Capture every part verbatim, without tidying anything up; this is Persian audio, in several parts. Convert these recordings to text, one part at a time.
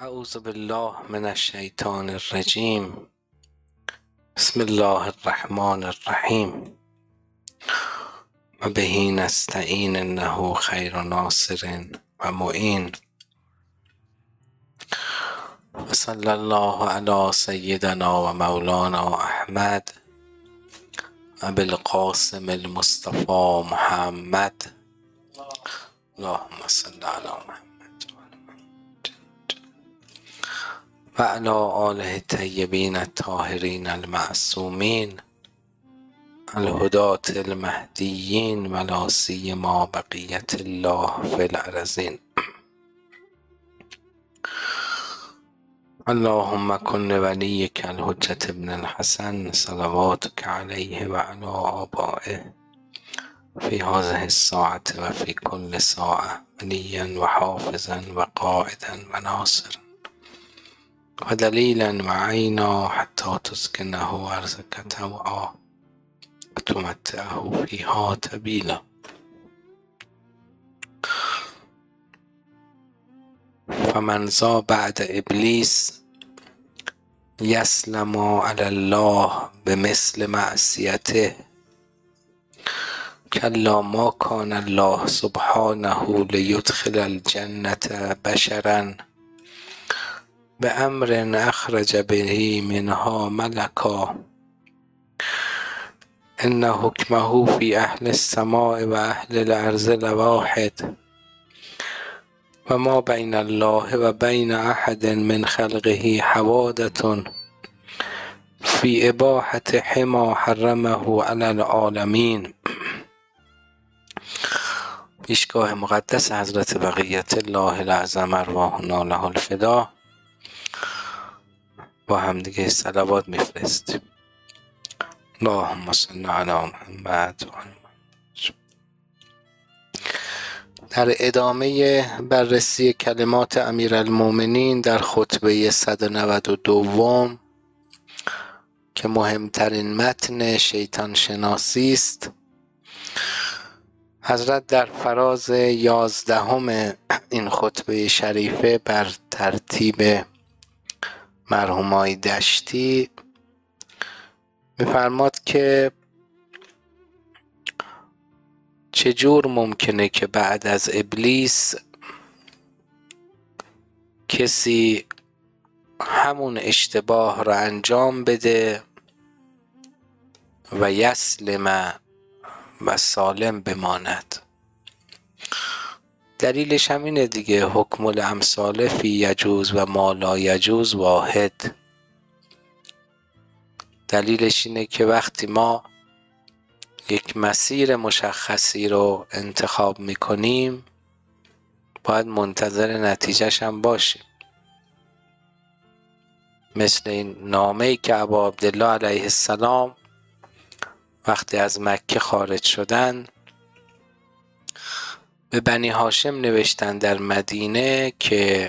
اعوذ بالله من الشیطان الرجیم. بسم الله الرحمن الرحیم و به نستعین انه خیر ناصر و معین و صلی الله علی سیدنا و مولانا احمد و بالقاسم المصطفى محمد. اللهم صل علی محمد و علی آله الطیبین الطاهرین المعصومین الهداة المهدیین و لا سیما بقیة الله فی الارضین. اللهم کن ولیک الحجة ابن الحسن صلواتک علیه و علی آبائه فی هذه الساعة و فی کل ساعة ولیا و حافظا و قائدا و ناصرا و دلیلا و عینا حتی تسکنه ارضک طوعا و تمتعه فیها طویلا. فمن ذا بعد ابلیس یسلم علی الله بمثل معصیته کلا ما کان الله سبحانه لیدخل الجنة بشرا بأمر اخرج به منها ملکا ان حکمه فی اهل السماء و اهل الارض لواحد و ما بین الله و بین احد من خلقه حوادث فی اباحة حما حرمه علی العالمین. پیشگاه مقدس حضرت بقیت الله الاعظم ارواحنا له الفدا با هم دیگه صلوات میفرستیم. اللهم صل علی محمد و آل محمد. در ادامه بررسی کلمات امیرالمومنین در خطبه صد و نود و دو که مهمترین متن شیطان شناسی است، حضرت در فراز یازدهم این خطبه شریفه بر ترتیب مرحومای دشتی می‌فرماد که چجور ممکنه که بعد از ابلیس کسی همون اشتباه را انجام بده و یسلم و سالم بماند. دلیلش همینه دیگه، حکم الامثال فی یجوز و ما لا یجوز واحد. دلیلش اینه که وقتی ما یک مسیر مشخصی رو انتخاب میکنیم باید منتظر نتیجهش هم باشیم. مثل این نامه‌ای که ابا عبدالله علیه السلام وقتی از مکه خارج شدن به بنی هاشم نوشتن در مدینه که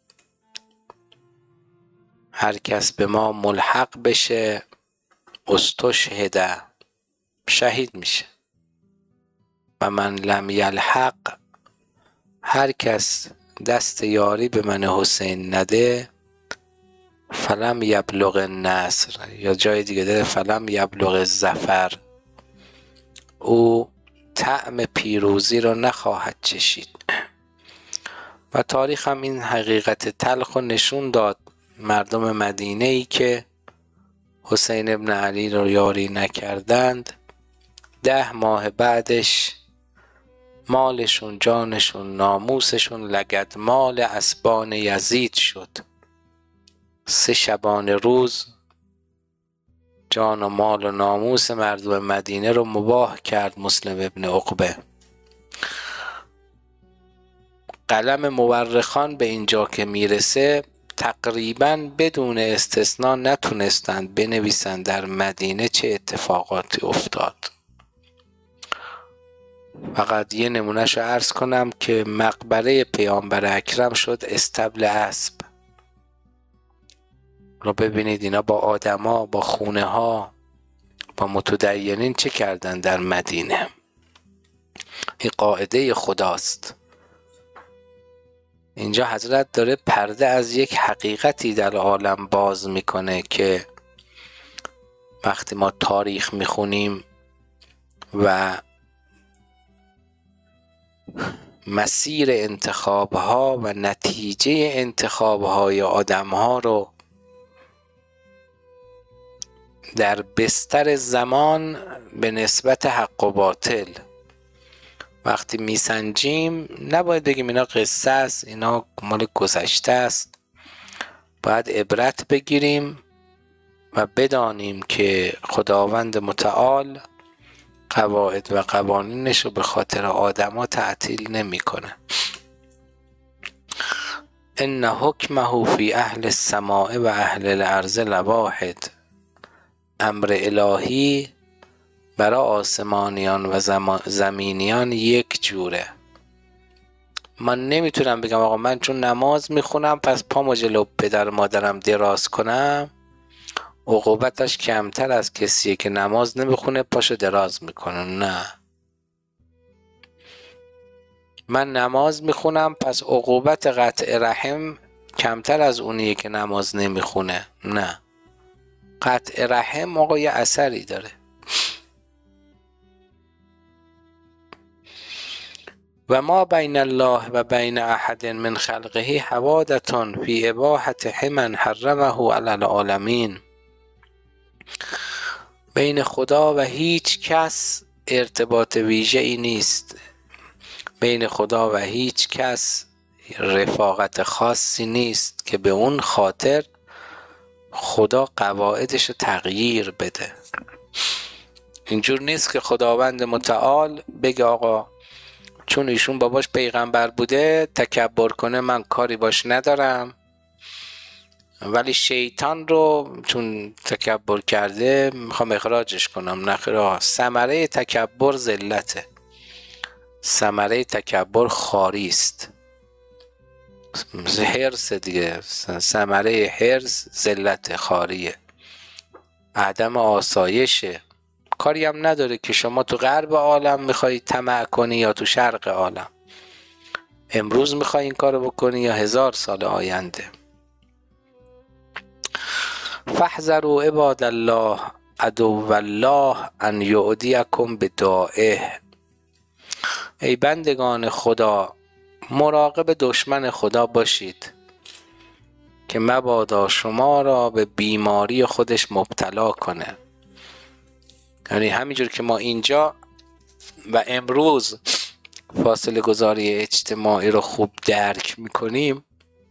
هر کس به ما ملحق بشه استشهد شهید میشه و من لم یلحق، هر کس دست یاری به من حسین نده فلم یبلغ النصر، یا جای دیگه داره فلم یبلغ الظفر، او طعم پیروزی رو نخواهد چشید. و تاریخ هم این حقیقت تلخ رو نشون داد. مردم مدینه ای که حسین ابن علی رو یاری نکردند ده ماه بعدش مالشون، جانشون، ناموسشون لگد مال اسبان یزید شد. سه شبانه روز جان و مال و ناموس مردم مدینه رو مباح کرد مسلم ابن عقبه. قلم مورخان به اینجا که میرسه تقریباً بدون استثناء نتونستند بنویسند در مدینه چه اتفاقاتی افتاد. فقط یه نمونهشو عرض کنم که مقبره پیامبر اکرم شد استبل اسب. رو ببینید اینا با آدما، با خونه ها، با متدینین چه کردن در مدینه. این قاعده خداست. اینجا حضرت داره پرده از یک حقیقتی در عالم باز میکنه که وقتی ما تاریخ میخونیم و مسیر انتخابها و نتیجه انتخابهای آدمها رو در بستر زمان به نسبت حق و باطل وقتی میسنجیم، نباید بگیم اینا قصه است، اینا مال گذشته است. باید عبرت بگیریم و بدانیم که خداوند متعال قواعد و قوانینش رو به خاطر آدما تعطیل نمیکنه. ان حکمه فی اهل السماء و اهل الارض لواحد. امر الهی برای آسمانیان و زمینیان یک جوره. من نمیتونم بگم آقا من چون نماز میخونم پس پامو جلو پدر مادرم دراز کنم عقوبتش کمتر از کسیه که نماز نمیخونه پاشو دراز میکنه. نه، من نماز میخونم پس عقوبت قطع رحم کمتر از اونیه که نماز نمیخونه. نه، قطع رحم آقا یه اثری داره. و ما بین الله و بین احد من خلقه حوادث فی اباحة من حرمه علی العالمین. بین خدا و هیچ کس ارتباط ویژه ای نیست، بین خدا و هیچ کس رفاقت خاصی نیست که به اون خاطر خدا قواعدش رو تغییر بده. اینجور نیست که خداوند متعال بگه آقا چون ایشون باباش پیغمبر بوده تکبر کنه، من کاری باش ندارم، ولی شیطان رو چون تکبر کرده میخوام اخراجش کنم. نخیر، ثمره تکبر ذلته، ثمره تکبر خواری است. حرص دیگه، ثمره حرص ذلت، خواریه، عدم آسایشه. کاری هم نداره که شما تو غرب عالم میخوای طمع کنی یا تو شرق عالم، امروز میخوای این کارو بکنی یا هزار سال آینده. فاحذروا عباد الله عدو الله ان یعدیکم بدائه. ای بندگان خدا مراقب دشمن خدا باشید که مبادا شما را به بیماری خودش مبتلا کنه. یعنی همینجور که ما اینجا و امروز فاصله گذاری اجتماعی رو خوب درک میکنیم،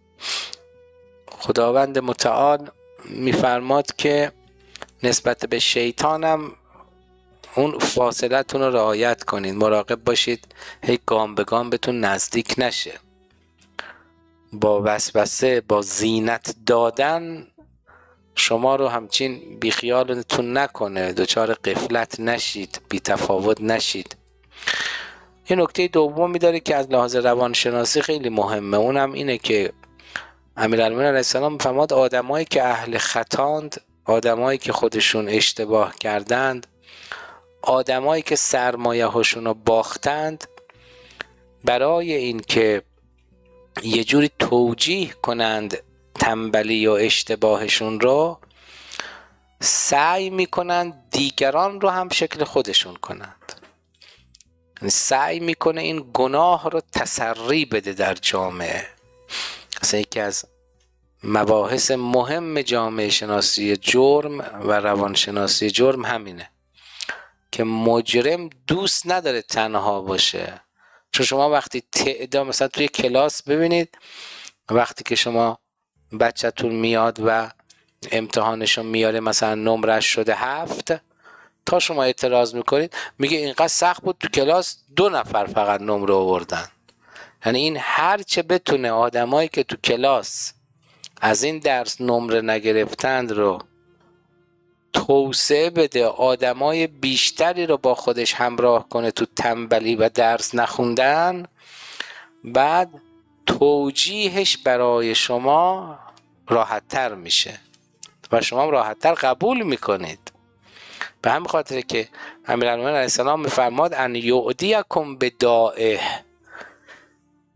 خداوند متعال میفرماد که نسبت به شیطانم اون فاصله تون رو رعایت کنید، مراقب باشید هی گام به گام بهتون نزدیک نشه، با وسوسه با زینت دادن شما رو همچین بیخیالتون نکنه، دچار غفلت نشید، بی تفاوت نشید. یه نکته دومی داره که از لحاظ روانشناسی خیلی مهمه، اونم اینه که امیرالمومنین علیه السلام فرمود آدمایی که اهل خطاند، آدمایی که خودشون اشتباه کردند، آدمایی که سرمایه هاشون رو باختند، برای این که یه جوری توجیه کنند تنبلی و اشتباهشون رو، سعی میکنند دیگران رو هم شکل خودشون کنند. سعی میکنه این گناه رو تسری بده در جامعه. اصلا یکی از مباحث مهم جامعه شناسی جرم و روانشناسی جرم همینه که مجرم دوست نداره تنها باشه. چون شما وقتی تعداد مثلا توی کلاس ببینید، وقتی که شما بچه‌تون میاد و امتحانشون میاره مثلا نمرش شده هفت، تا شما اعتراض میکنید میگه اینقدر سخت بود تو کلاس دو نفر فقط نمره آوردن. یعنی این هرچه بتونه آدمایی که تو کلاس از این درس نمره نگرفتند رو توسعه بده، آدمای بیشتری رو با خودش همراه کنه تو تنبلی و درس نخوندن، بعد توجیهش برای شما راحت تر میشه و شما راحت تر قبول میکنید. به همین خاطره که امیرالمومنین علیه السلام میفرماد ان یعدیکم بدائه،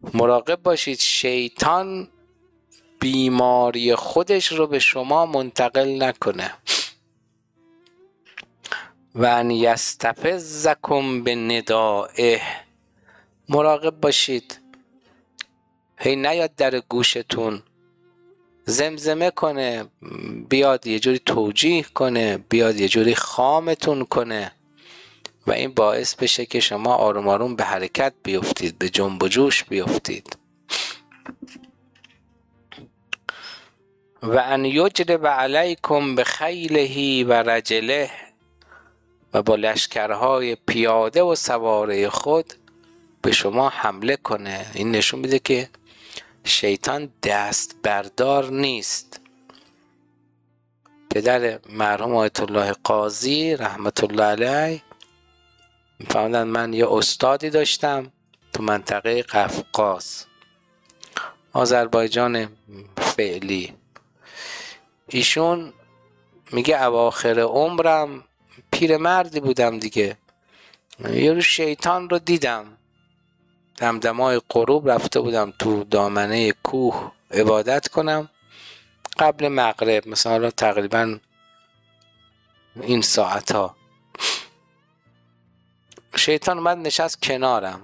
مراقب باشید شیطان بیماری خودش رو به شما منتقل نکنه. و ان یستفزکم بندائه، مراقب باشید هی نیاد در گوشتون زمزمه کنه، بیاد یه جوری توجیه کنه، بیاد یه جوری خامتون کنه و این باعث بشه که شما آروم آروم به حرکت بیفتید، به جنب و جوش بیفتید. و ان یجلب علیکم بخیله و رجله، و با لشکرهای پیاده و سواره خود به شما حمله کنه. این نشون میده که شیطان دست بردار نیست. پدر مرحوم آیت الله قاضی رحمت الله علیه می‌فرمودن من یه استادی داشتم تو منطقه قفقاز، آذربایجان فعلی. ایشون میگه اواخر عمرم پیرمردی بودم دیگه، یه روز شیطان رو دیدم، دمدمای غروب رفته بودم تو دامنه کوه عبادت کنم قبل مغرب، مثلا تقریبا این ساعت ها. شیطان اومد نشست کنارم،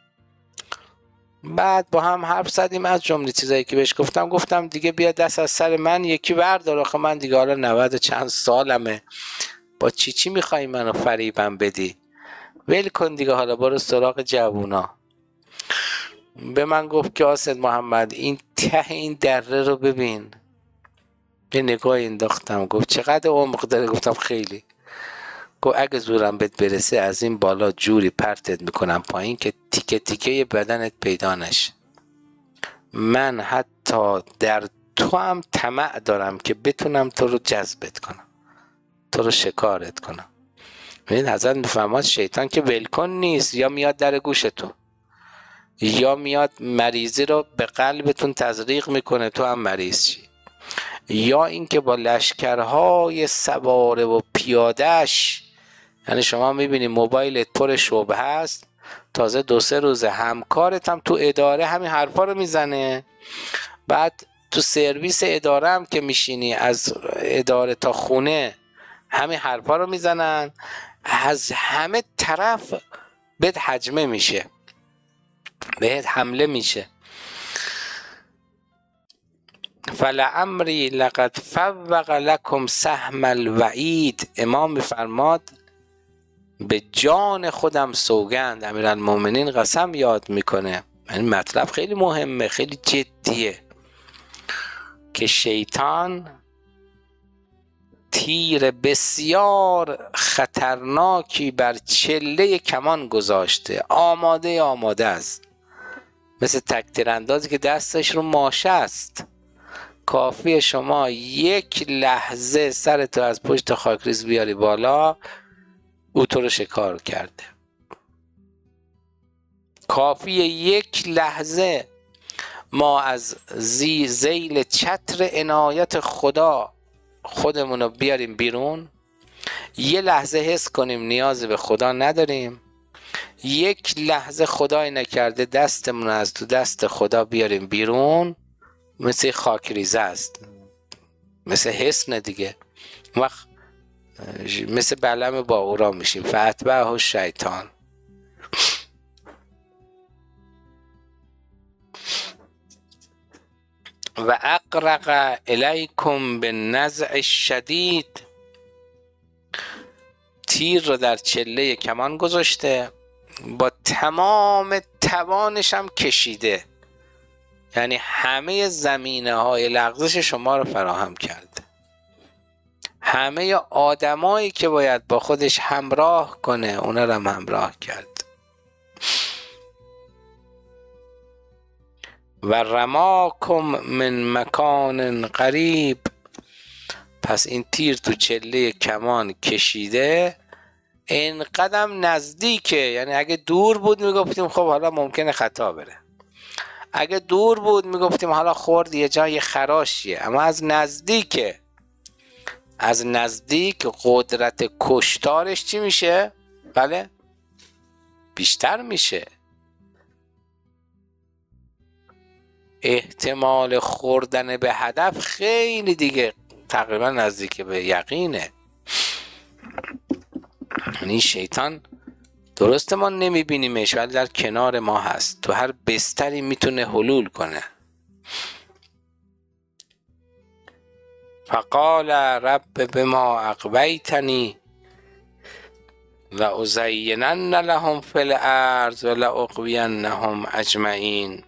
بعد با هم حرف زدیم. از جمله چیزایی که بهش گفتم گفتم دیگه بیا دست از سر من یکی بردار، آخه من دیگه حالا نود چند سالمه، با چی چی میخوای منو فریبم بدی؟ ول کن دیگه، حالا برو سراغ جوونا. به من گفت که آسد محمد این ته این دره رو ببین. یه نگاه انداختم، گفت چقدر عمق داره؟ گفتم خیلی. گفت اگه زورم بهت برسه از این بالا جوری پرتت میکنم پایین که تیکه تیکه بدنت پیدا نشه. من حتی در تو هم طمع دارم که بتونم تو رو جذبت کنم، تو رو شکارت کنم. ببین حضرت میفرماد شیطان که ولکن نیست، یا میاد در گوشتون یا میاد مریضی رو به قلبتون تزریق میکنه تو هم مریض شی، یا اینکه با لشکرهای سواره و پیادهش، یعنی شما میبینی موبایلت پر شبهه است، تازه دو سه روز همکارت هم تو اداره همین حرفا رو میزنه، بعد تو سرویس اداره هم که میشینی از اداره تا خونه همین حرفا رو میزنن، از همه طرف بهت حجمه میشه، بهت حمله میشه. فلعمری لقد فوق لکم سهم الوعید، امام میفرماد به جان خودم سوگند، امیرالمومنین قسم یاد میکنه. این مطلب خیلی مهمه، خیلی جدیه که شیطان تیر بسیار خطرناکی بر چله کمان گذاشته، آماده آماده است، مثل تکتیر اندازی که دستش رو ماشه است. کافی شما یک لحظه سرتو از پشت خاکریز بیاری بالا، او تو رو شکار کرده. کافی یک لحظه ما از زی ذیل چتر عنایت خدا خودمون رو بیاریم بیرون، یه لحظه حس کنیم نیاز به خدا نداریم، یک لحظه خدای نکرده دستمون از تو دست خدا بیاریم بیرون، مثل خاکریزه است، مثل حسن دیگه، وقت مثل بلم با اورا میشیم. فاتبعه شیطان. و اقرق الیکم بالنزع الشدید، تیر رو در چله کمان گذاشته، با تمام توانش هم کشیده، یعنی همه زمینه های لغزش شما رو فراهم کرده، همه آدمایی که باید با خودش همراه کنه اونا رو هم همراه کرد. و رماکم من مکان قریب، پس این تیر تو چله کمان کشیده این قدم نزدیکه، یعنی اگه دور بود میگفتیم خب حالا ممکنه خطا بره، اگه دور بود میگفتیم حالا خورد یه جای خراشیه، اما از نزدیکه. از نزدیک قدرت کشتارش چی میشه؟ بله بیشتر میشه. احتمال خوردن به هدف خیلی دیگه تقریبا نزدیک به یقینه. یعنی شیطان درسته ما نمیبینیمش ولی در کنار ما هست، تو هر بستری میتونه حلول کنه. فقال رب بما اغویتنی لأزینن لهم فی الارض ولأغوینهم اجمعین.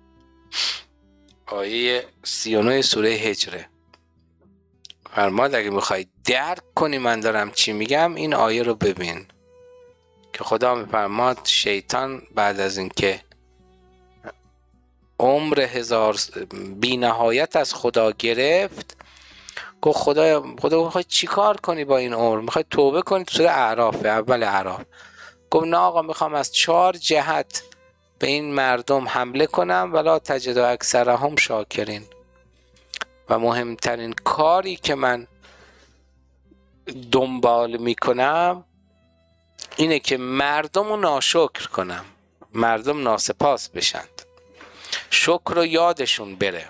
آیه سی و نه سوره هجره. فرماد اگه میخوای درک کنی من دارم چی میگم این آیه رو ببین که خدا میفرماد شیطان بعد از اینکه عمر هزار بی نهایت از خدا گرفت گفت خدا خدا میخوای چی کار کنی با این عمر؟ میخوای توبه کنی؟ تو سوره اعراف، اول اعراف گفت نه آقا میخوام از چهار جهت به این مردم حمله کنم ولا تجد اکثرهم شاکرین. و مهمترین کاری که من دنبال میکنم اینه که مردم رو ناشکر کنم، مردم ناسپاس بشند، شکر رو یادشون بره.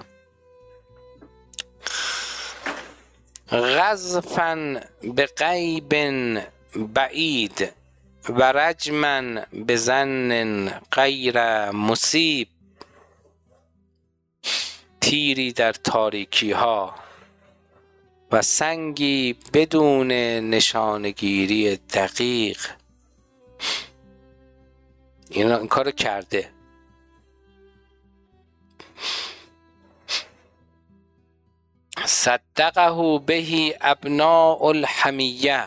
غضفا به غیب بعید و رجما به ظن غیر مصیب. تیری در تاریکی ها و سنگی بدون نشانگیری دقیق. این, این کار کرده. صدقه بهی ابناء الحمیه.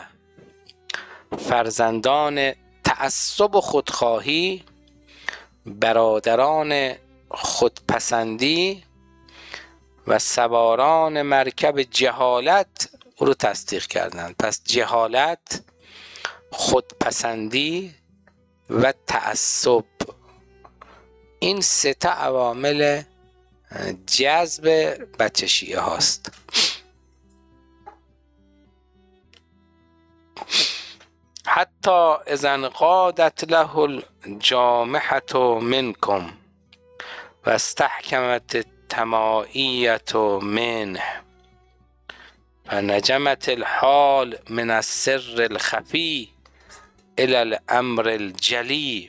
فرزندان تعصب و خودخواهی، برادران خودپسندی و سواران مرکب جهالت او رو تصدیق کردند. پس جهالت، خودپسندی و تعصب، این سه تا عوامل جذب بچه شیعه هاست. حتی اذا انقادت له الجامحة منکم و استحکمت تماعیت منه و نجمت الحال من السر الخفی الى الامر الجلی.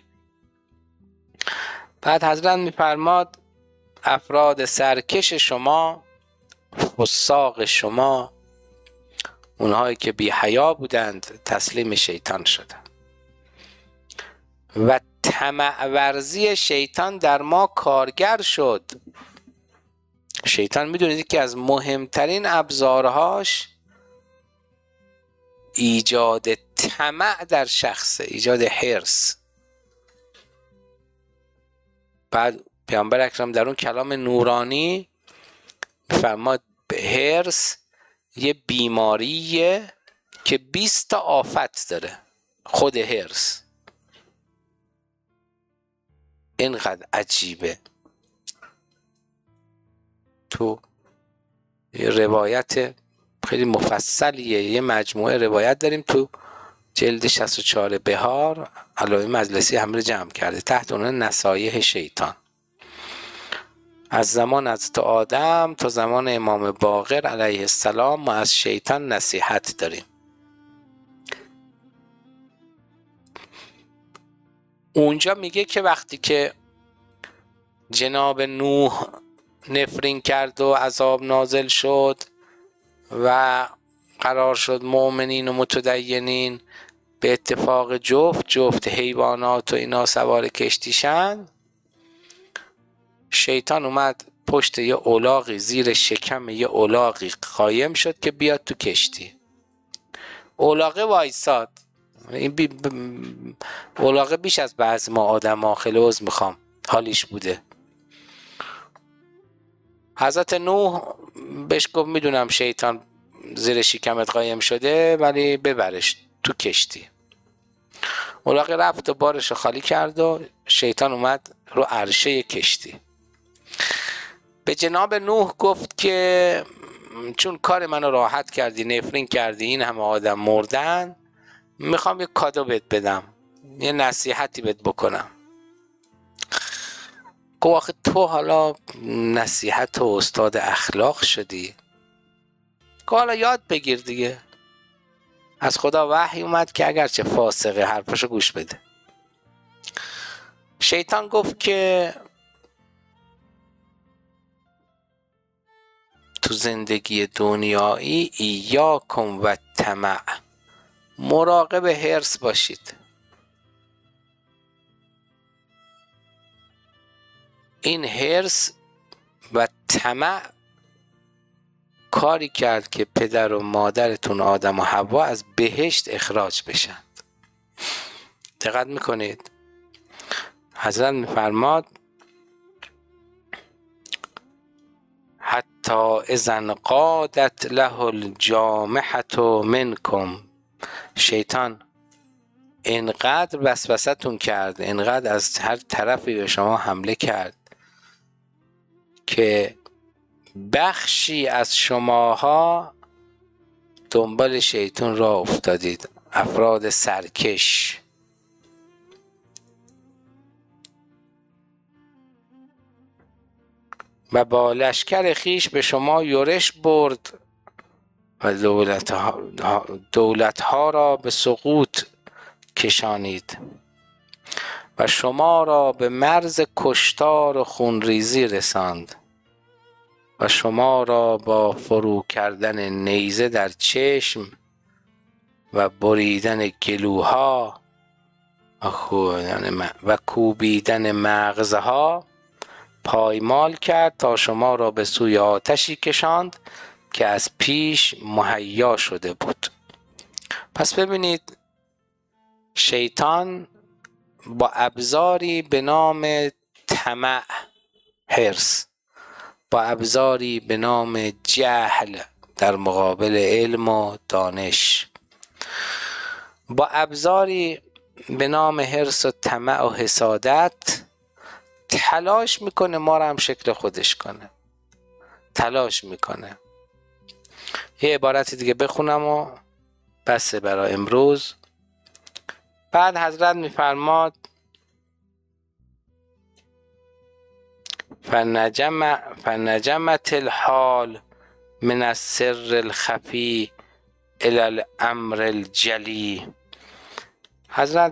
بعد حضرت میفرماد افراد سرکش شما، فساق شما، اونهایی که بی حیا بودند تسلیم شیطان شدند و طمع ورزی شیطان در ما کارگر شد. شیطان میدونید که از مهمترین ابزارهاش ایجاد طمع در شخص، ایجاد حرص. بعد پیامبر اکرم در اون کلام نورانی فرماد حرص یه بیماریه که بیست تا آفت داره. خود حرص اینقدر عجیبه. تو یه روایت خیلی مفصلیه، یه مجموعه روایت داریم تو جلد شصت و چهار بهار، علامه مجلسی همه رو جمع کرده تحت عنوان نصایح شیطان. از زمان حضرت آدم تا زمان امام باقر علیه السلام ما از شیطان نصیحت داریم. اونجا میگه که وقتی که جناب نوح نفرین کرد و عذاب نازل شد و قرار شد مؤمنین و متدینین به اتفاق جفت جفت حیوانات و اینا سوار کشتیشن، شیطان اومد پشت یه الاغی، زیر شکم یه الاغی قایم شد که بیاد تو کشتی. الاغه وایساد. این بی ب... الاغه بیش از بعض ما آدم ها خیلی عذر میخوام حالیش بوده. حضرت نوح بهش گفت میدونم شیطان زیر شکمت قایم شده ولی ببرش تو کشتی. الاغه رفت و بارش رو خالی کرد و شیطان اومد رو عرشه کشتی. به جناب نوح گفت که چون کار منو راحت کردی، نفرین کردی، این همه آدم مردن، میخوام یه کادو بهت بدم، یه نصیحتی بهت بکنم. گفت آخه تو حالا نصیحت و استاد اخلاق شدی، که حالا یاد بگیر دیگه. از خدا وحی اومد که اگرچه فاسقه حرفشو گوش بده. شیطان گفت که تو زندگی دنیایی ایاکم و طمع، مراقب حرص باشید. این حرص و طمع کاری کرد که پدر و مادرتون آدم و حوا از بهشت اخراج بشن. دقت میکنید؟ حضرت میفرماد حتی اذا قادت له الجامحة منکم، شیطان اینقدر وسوسه‌تون کرد، اینقدر از هر طرفی به شما حمله کرد که بخشی از شماها دنبال شیطان را افتادید، افراد سرکش. و با لشکر خیش به شما یورش برد و دولت ها, دولت ها را به سقوط کشانید و شما را به مرز کشتار و خونریزی رساند و شما را با فرو کردن نیزه در چشم و بریدن گلوها و کوبیدن مغزها پایمال کرد تا شما را به سوی آتشی کشاند که از پیش مهیا شده بود. پس ببینید شیطان با ابزاری به نام طمع، حرص، با ابزاری به نام جهل در مقابل علم و دانش، با ابزاری به نام حرص و طمع و حسادت تلاش میکنه ما را هم شکل خودش کنه. تلاش میکنه. یه عبارت دیگه بخونم و بسه برای امروز. بعد حضرت میفرماد فنجم فنجمت الحال من السر الخفی الی الامر الجلی. حضرت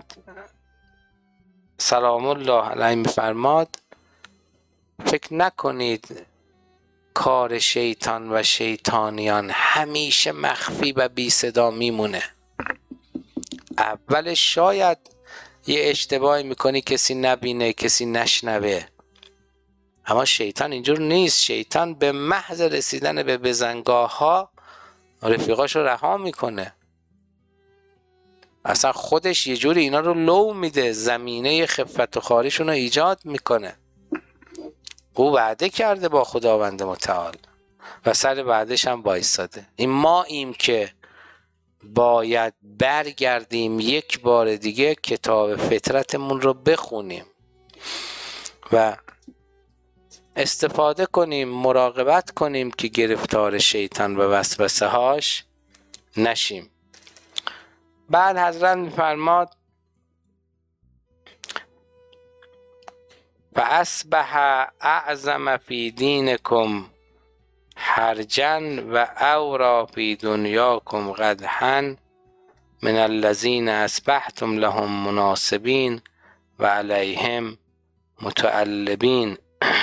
سلام الله علیه میفرماد فکر نکنید کار شیطان و شیطانیان همیشه مخفی و بی صدا میمونه. اولش شاید یه اشتباهی میکنی کسی نبینه، کسی نشنوه، اما شیطان اینجور نیست. شیطان به محض رسیدن به بزنگاه ها رفیقاش رو رها میکنه، اصلا خودش یه جوری اینا رو لو میده، زمینه خفت و خاریشون رو ایجاد میکنه. او وعده کرده با خداوند متعال و سر وعدش هم بایستاده. این ما ایم که باید برگردیم یک بار دیگه کتاب فطرتمون رو بخونیم و استفاده کنیم، مراقبت کنیم که گرفتار شیطان و وسوسه هاش نشیم. بعد حضرت میفرماد و اصبح اعظم فی دینکم حرجا و اورا فی دنیاکم قدحا من الذین اصبحتم لهم مناصبین و علیهم متعلبین.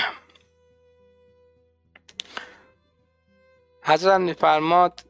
حضرت میفرماد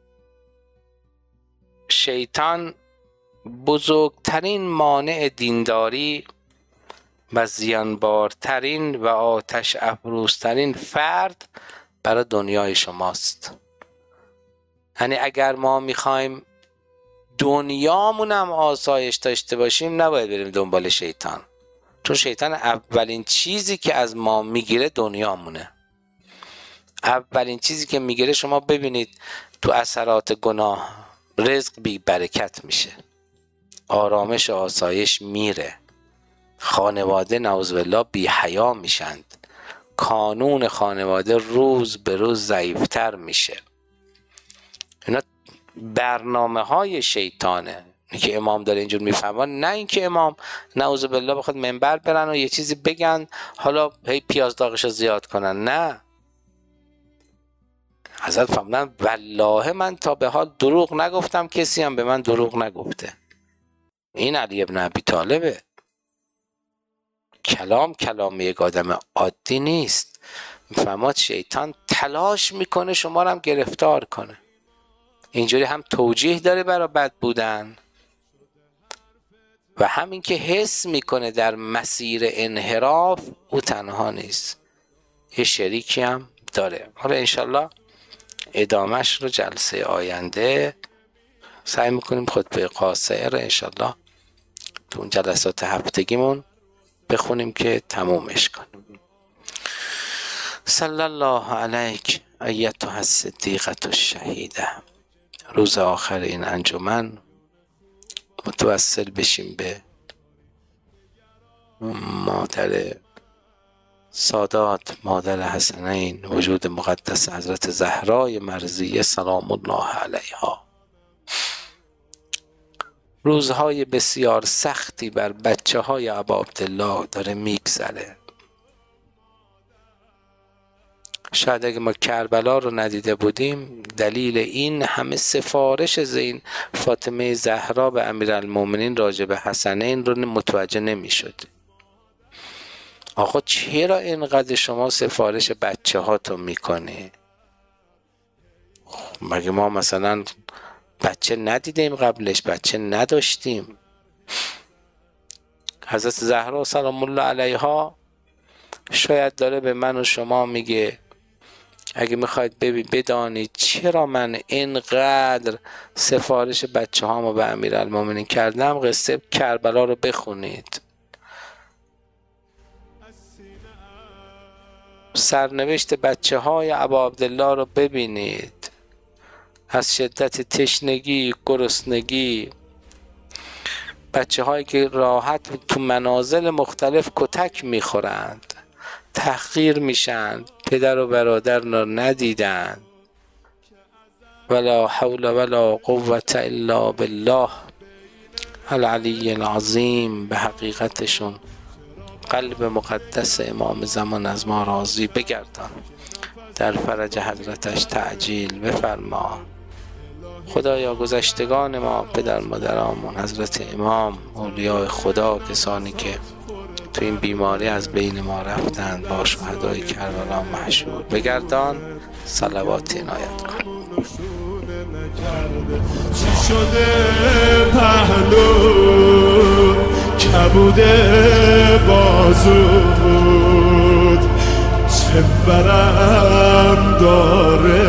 شیطان بزرگترین مانع دینداری و زیانبارترین و آتش افروزترین فرد برای دنیای شماست. یعنی اگر ما میخوایم دنیامون هم آسایش داشته باشیم نباید بریم دنبال شیطان، چون شیطان اولین چیزی که از ما میگیره دنیامونه. اولین چیزی که میگیره، شما ببینید تو اثرات گناه رزق بی برکت میشه، آرامش و آسایش میره، خانواده نعوذ بالله بی حیا میشند، کانون خانواده روز به روز ضعیفتر میشه. اینا برنامه های شیطانه، که امام داره اینجور میفهمه، نه اینکه امام نعوذ بالله بخواد منبر برن و یه چیزی بگن حالا هی پیاز داغش زیاد کنن. نه، حضرت فرمودن والله من تا به حال دروغ نگفتم، کسی هم به من دروغ نگفته. این علی ابن ابی طالبه. کلام کلام یک آدم عادی نیست. میفهمد شیطان تلاش میکنه شما رو هم گرفتار کنه. اینجوری هم توجیه داره برای بد بودن و همین که حس میکنه در مسیر انحراف او تنها نیست، یه شریکی هم داره. حالا انشالله ادامش رو جلسه آینده سعی میکنیم خطبه قاصر رو انشالله تو اون جلسات هفتگیمون بخونیم که تمومش کنیم. صلی الله علیک ایتها الصدیقة الشهیده. روز آخر این انجمن متوسل بشیم به مادر سادات، مادر حسنین، وجود مقدس حضرت زهرای مرضیه سلام الله علیها. روزهای بسیار سختی بر بچه های ابا عبدالله داره میگذره. شاید اگه ما کربلا رو ندیده بودیم دلیل این همه سفارش زین فاطمه زهرا به امیرالمومنین راجع به حسنین رو متوجه نمی شد. آقا چرا اینقدر شما سفارش بچه هاتون میکنه؟ مگه ما مثلا بچه ندیدیم قبلش؟ بچه نداشتیم؟ حضرت زهرا سلام الله علیها شاید داره به من و شما میگه اگه میخواید ببین بدانید چرا من اینقدر سفارش بچه هامو به امیرالمومنین کردم، قصه کربلا رو بخونید. سرنوشت بچه های ابا عبدالله رو ببینید. از شدت تشنگی، گرسنگی، بچه هایی که راحت تو منازل مختلف کتک میخورند، تحقیر میشن، پدر و برادر رو ندیدن. ولا حول ولا قوة الا بالله العلی العظیم. به حقیقتشون قلب مقدس امام زمان از ما راضی بگردان، در فرج حضرتش تعجیل بفرما. خدایا گذشتگان ما، پدر مادرامون، حضرت امام، اولیاء خدا، کسانی که تو این بیماری از بین ما رفتند، با شهدای کربلا محشور بگردان. صلوات عنایت کن. چی شده پهلو کبوده بازود، چه ورم داره